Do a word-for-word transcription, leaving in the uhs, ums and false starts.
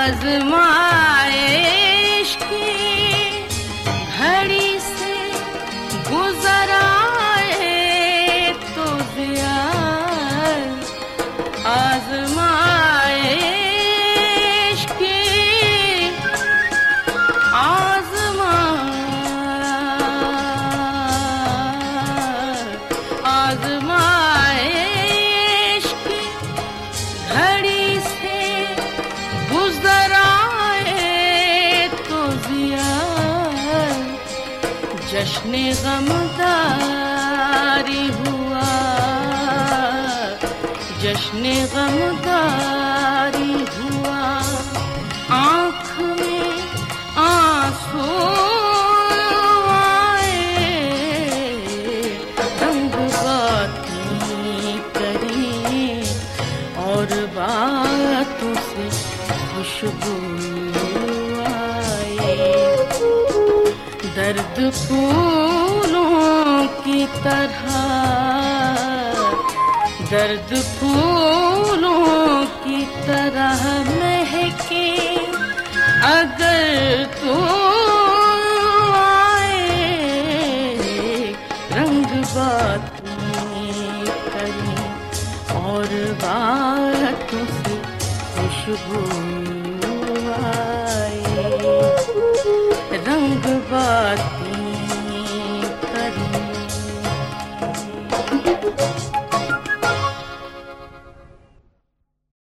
आज़माइश की घड़ी से गुज़र आए तो दिया आज़माइश की आज़मा आज़माइश की घड़ी से गुज़र आए तो दिया जश्न गमदारी हुआ जश्न गमदारी हुआ आँख में आंसू आए रंग बातें करें और बातों से खुशबू आए दर्द फूलों की तरह दर्द फूलों की तरह महके अगर तू आए रंग बातें करें और बातों से खुशबू